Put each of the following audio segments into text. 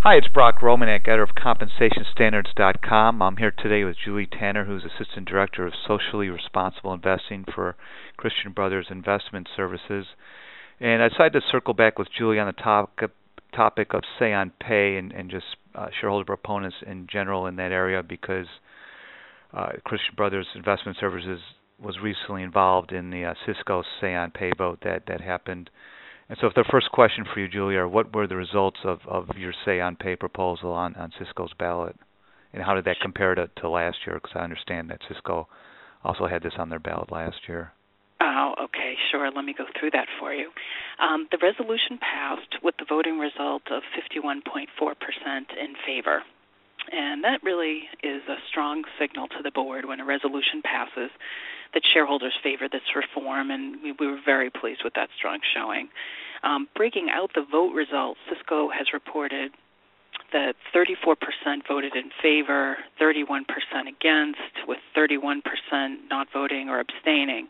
Hi, it's Brock Romanek, editor of CompensationStandards.com. I'm here today with Julie Tanner, who's Assistant Director of Socially Responsible Investing for Christian Brothers Investment Services. And I decided to circle back with Julie on the topic of Say on Pay and just shareholder proponents in general in that area because Christian Brothers Investment Services was recently involved in the Cisco Say on Pay vote that happened. And so if the first question for you, Julie, are what were the results of your Say on Pay proposal on Cisco's ballot? And how did that compare to last year? Because I understand that Cisco also had this on their ballot last year. Oh, okay, sure. Let me go through that for you. The resolution passed with the voting result of 51.4% in favor. And that really is a strong signal to the board when a resolution passes that shareholders favor this reform, and we were very pleased with that strong showing. Breaking out the vote results, Cisco has reported that 34% voted in favor, 31% against, with 31% not voting or abstaining.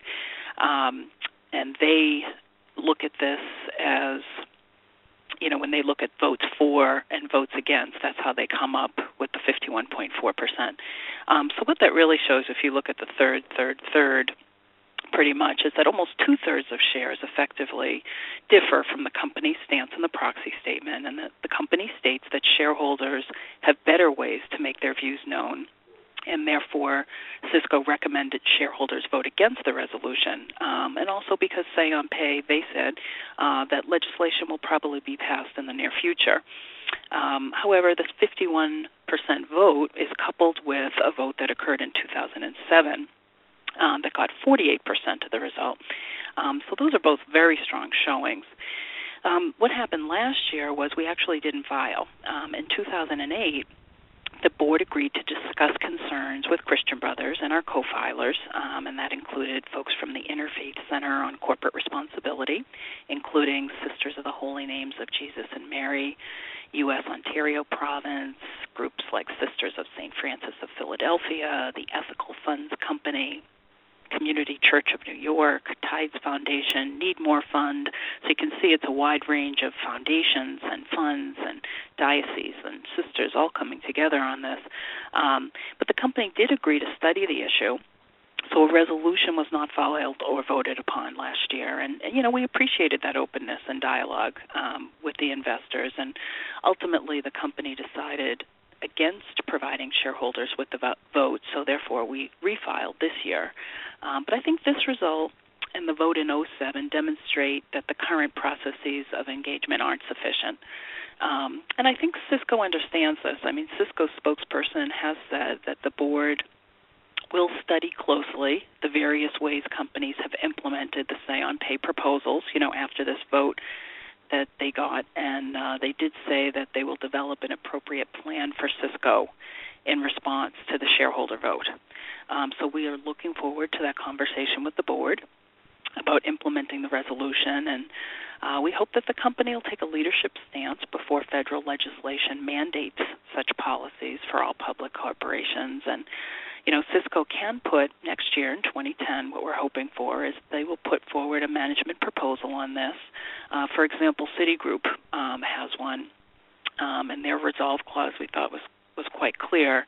And they look at this as, when they look at votes for and votes against, that's how they come up with the 51.4%. So what that really shows, if you look at the third, pretty much, is that almost two-thirds of shares effectively differ from the company's stance in the proxy statement, and that the company states that shareholders have better ways to make their views known. And therefore, Cisco recommended shareholders vote against the resolution. And also because Say on Pay, they said that legislation will probably be passed in the near future. However, this 51% vote is coupled with a vote that occurred in 2007 that got 48% of the result. So those are both very strong showings. What happened last year was we actually didn't file. In 2008, the board agreed to discuss concerns with Christian Brothers and our co-filers, and that included folks from the Interfaith Center on Corporate Responsibility, including Sisters of the Holy Names of Jesus and Mary, U.S. Ontario Province, groups like Sisters of St. Francis of Philadelphia, the Ethical Funds Company, Community Church of New York, Tides Foundation, Need More Fund. So you can see it's a wide range of foundations and funds and dioceses and sisters all coming together on this. But the company did agree to study the issue. So a resolution was not filed or voted upon last year. And we appreciated that openness and dialogue with the investors. And ultimately the company decided against providing shareholders with the vote, so therefore we refiled this year. But I think this result and the vote in 2007 demonstrate that the current processes of engagement aren't sufficient. And I think Cisco understands this. I mean, Cisco's spokesperson has said that the board will study closely the various ways companies have implemented the Say on Pay proposals, after this vote that they got, and they did say that they will develop an appropriate plan for Cisco in response to the shareholder vote. So we are looking forward to that conversation with the board about implementing the resolution, and we hope that the company will take a leadership stance before federal legislation mandates such policies for all public corporations. And Cisco can put next year in 2010, what we're hoping for is they will put forward a management proposal on this. For example, Citigroup has one, and their resolve clause we thought was quite clear.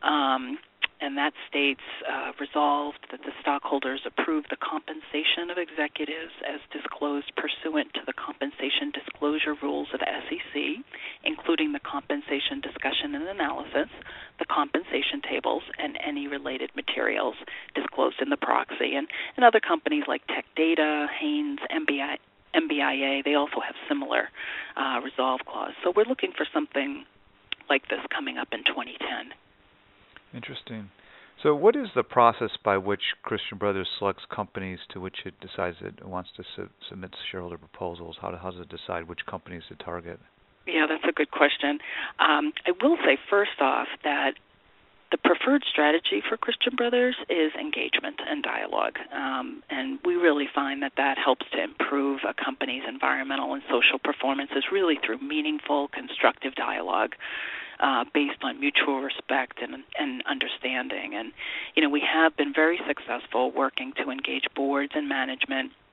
And that states resolved that the stockholders approve the compensation of executives as disclosed pursuant to the compensation disclosure rules of the SEC, including the compensation discussion and analysis, the compensation tables, and any related materials disclosed in the proxy. And other companies like Tech Data, Haynes, MBIA, they also have similar resolve clause. So we're looking for something like this coming up in 2010. Interesting. So what is the process by which Christian Brothers selects companies to which it decides it wants to submit shareholder proposals? How does it decide which companies to target? Yeah, that's a good question. I will say first off that the preferred strategy for Christian Brothers is engagement and dialogue, and we really find that helps to improve a company's environmental and social performance is really through meaningful, constructive dialogue based on mutual respect and understanding. And, we have been very successful working to engage boards and management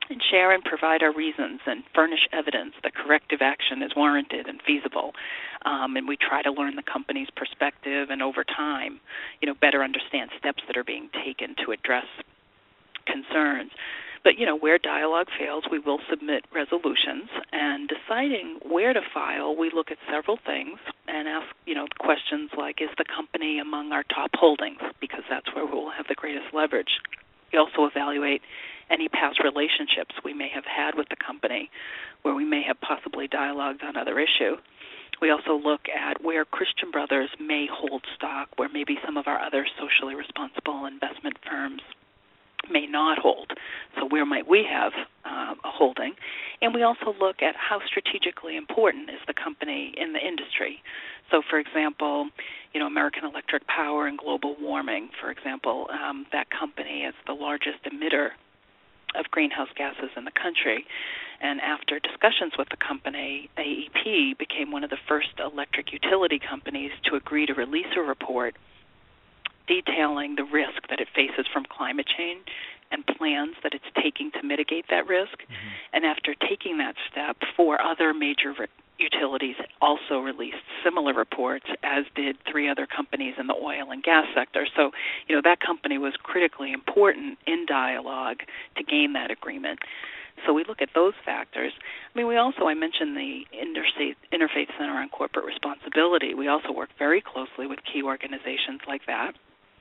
and share and provide our reasons and furnish evidence that corrective action is warranted and feasible. And we try to learn the company's perspective and over time, better understand steps that are being taken to address concerns. But, where dialogue fails, we will submit resolutions. And deciding where to file, we look at several things and ask, questions like, is the company among our top holdings? Because that's where we'll have the greatest leverage. We also evaluate any past relationships we may have had with the company where we may have possibly dialogued on other issues. We also look at where Christian Brothers may hold stock, where maybe some of our other socially responsible investment firms may not hold. So where might we have a holding? And we also look at how strategically important is the company in the industry. So, for example, American Electric Power and global warming, for example, that company is the largest emitter of greenhouse gases in the country. And after discussions with the company, AEP became one of the first electric utility companies to agree to release a report detailing the risk that it faces from climate change and plans that it's taking to mitigate that risk. Mm-hmm. And after taking that step, 4 other major utilities also released similar reports, as did 3 other companies in the oil and gas sector. So, that company was critically important in dialogue to gain that agreement. So we look at those factors. I mentioned the Interfaith Center on Corporate Responsibility. We also work very closely with key organizations like that.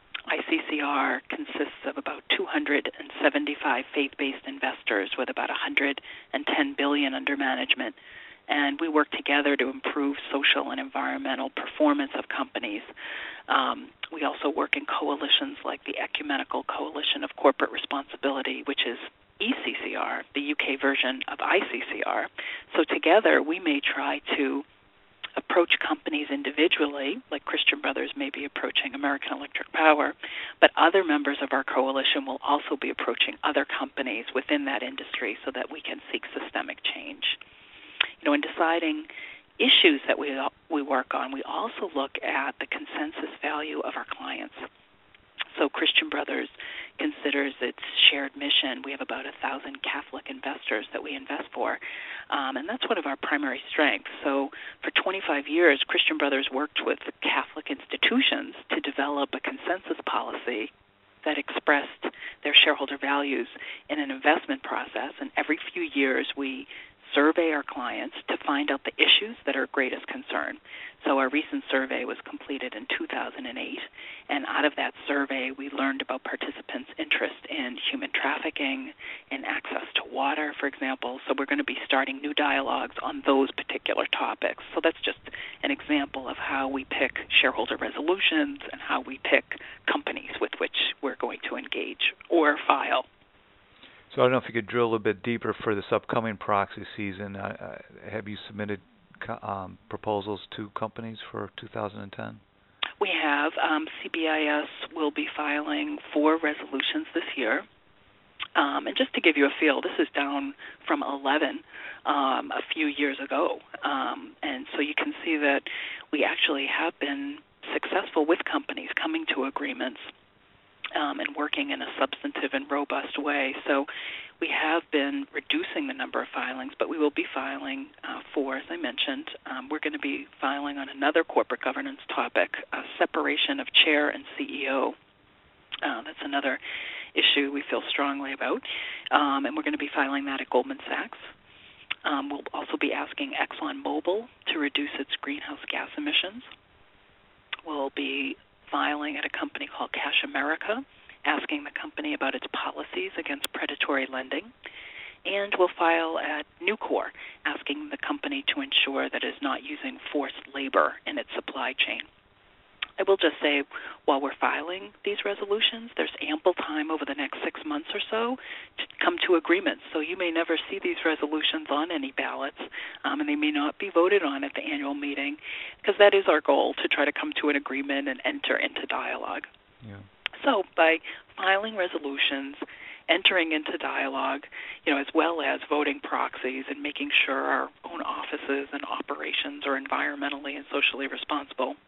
ICCR consists of about 275 faith-based investors with about $110 billion under management. And we work together to improve social and environmental performance of companies. We also work in coalitions like the Ecumenical Coalition of Corporate Responsibility, which is ECCR, the UK version of ICCR. So together we may try to approach companies individually, like Christian Brothers may be approaching American Electric Power, but other members of our coalition will also be approaching other companies within that industry so that we can seek systemic change. In deciding issues that we work on, we also look at the consensus value of our clients. So Christian Brothers considers its shared mission. We have about 1,000 Catholic investors that we invest for, and that's one of our primary strengths. So for 25 years, Christian Brothers worked with Catholic institutions to develop a consensus policy that expressed their shareholder values in an investment process, and every few years we survey our clients to find out the issues that are of greatest concern. So our recent survey was completed in 2008, and out of that survey we learned about participants' interest in human trafficking, in access to water, for example. So we're going to be starting new dialogues on those particular topics. So that's just an example of how we pick shareholder resolutions and how we pick companies with which we're going to engage or file. So I don't know if you could drill a little bit deeper for this upcoming proxy season. Have you submitted proposals to companies for 2010? We have. CBIS will be filing 4 resolutions this year. And just to give you a feel, this is down from 11 a few years ago. And so you can see that we actually have been successful with companies coming to agreements and working in a substantive and robust way. So we have been reducing the number of filings, but we will be filing 4, as I mentioned. We're going to be filing on another corporate governance topic, separation of chair and CEO. That's another issue we feel strongly about. And we're going to be filing that at Goldman Sachs. We'll also be asking ExxonMobil to reduce its greenhouse gas emissions. We'll be filing at a company called Cash America, asking the company about its policies against predatory lending. And we'll file at Nucor, asking the company to ensure that it is not using forced labor in its supply chain. I will just say, while we're filing these resolutions, there's ample time over the next 6 months or so to come to agreements. So you may never see these resolutions on any ballots, and they may not be voted on at the annual meeting, because that is our goal, to try to come to an agreement and enter into dialogue. Yeah. So by filing resolutions, entering into dialogue, as well as voting proxies and making sure our own offices and operations are environmentally and socially responsible,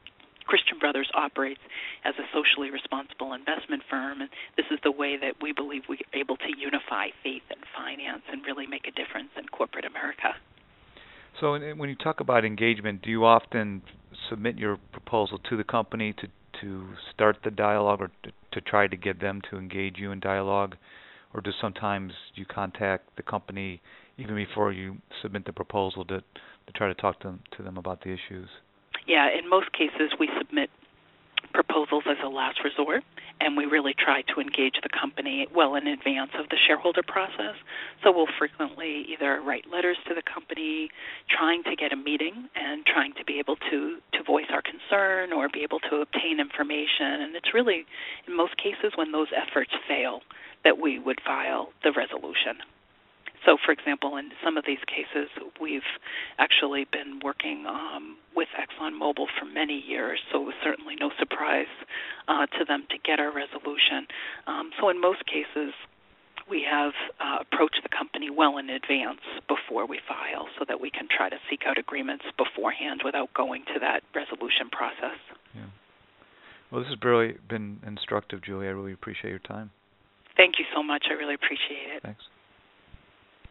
Christian Brothers operates as a socially responsible investment firm, and this is the way that we believe we're able to unify faith and finance and really make a difference in corporate America. So when you talk about engagement, do you often submit your proposal to the company to start the dialogue, or to try to get them to engage you in dialogue? Or do sometimes you contact the company even before you submit the proposal to try to talk to them about the issues? Yeah, in most cases we submit proposals as a last resort, and we really try to engage the company well in advance of the shareholder process. So we'll frequently either write letters to the company, trying to get a meeting and trying to be able to voice our concern or be able to obtain information. And it's really, in most cases, when those efforts fail, that we would file the resolution. So, for example, in some of these cases, we've actually been working with ExxonMobil for many years, so it was certainly no surprise to them to get our resolution. So in most cases, we have approached the company well in advance before we file so that we can try to seek out agreements beforehand without going to that resolution process. Yeah. Well, this has really been instructive, Julie. I really appreciate your time. Thank you so much. I really appreciate it. Thanks.